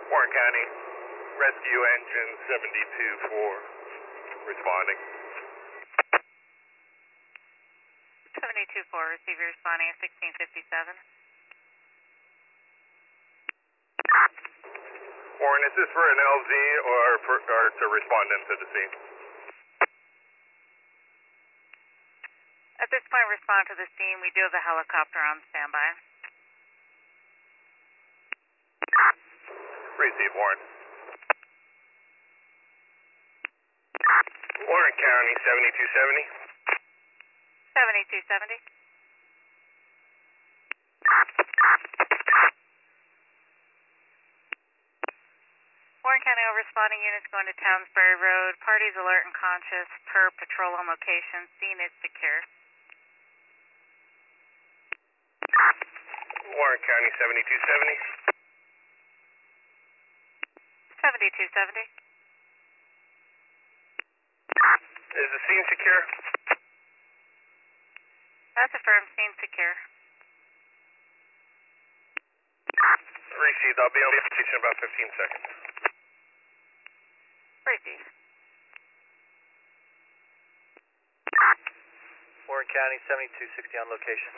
Warren County, Rescue Engine 72-4, responding. 72-4, receiver responding at 1657. Warren, is this for an LZ or to respond into the scene? At this point, respond to the scene. We do have a helicopter on standby. Receive, Warren. Warren County, 7270. 7270. Warren County, all responding units going to Townsbury Road. Parties alert and conscious per patrol on location. Scene is secure. Warren County, 7270. 7270. Is the scene secure? That's affirmed. Scene secure. Received. I'll be on the station in about 15 seconds. Receive. Warren County, 7260 on location.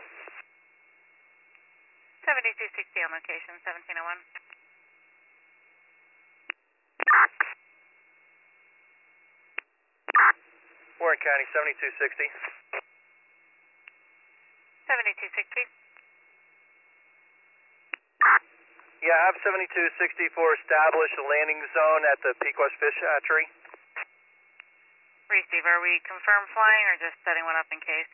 7260 on location. 1701. Warren County, 7260. 7260. Yeah, I have 7260 for establish a landing zone at the Pequot Fish Hatchery. Receive. Are we confirmed flying or just setting one up in case?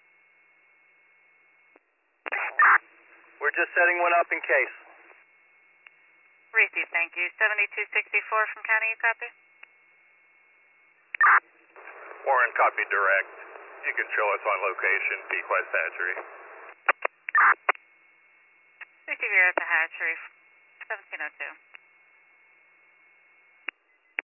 We're just setting one up in case. Receive. Thank you. 7264 from County, you copy? Warren, copy direct. You can show us on location, Pequot Hatchery. Receive, you're at the hatchery. 1702.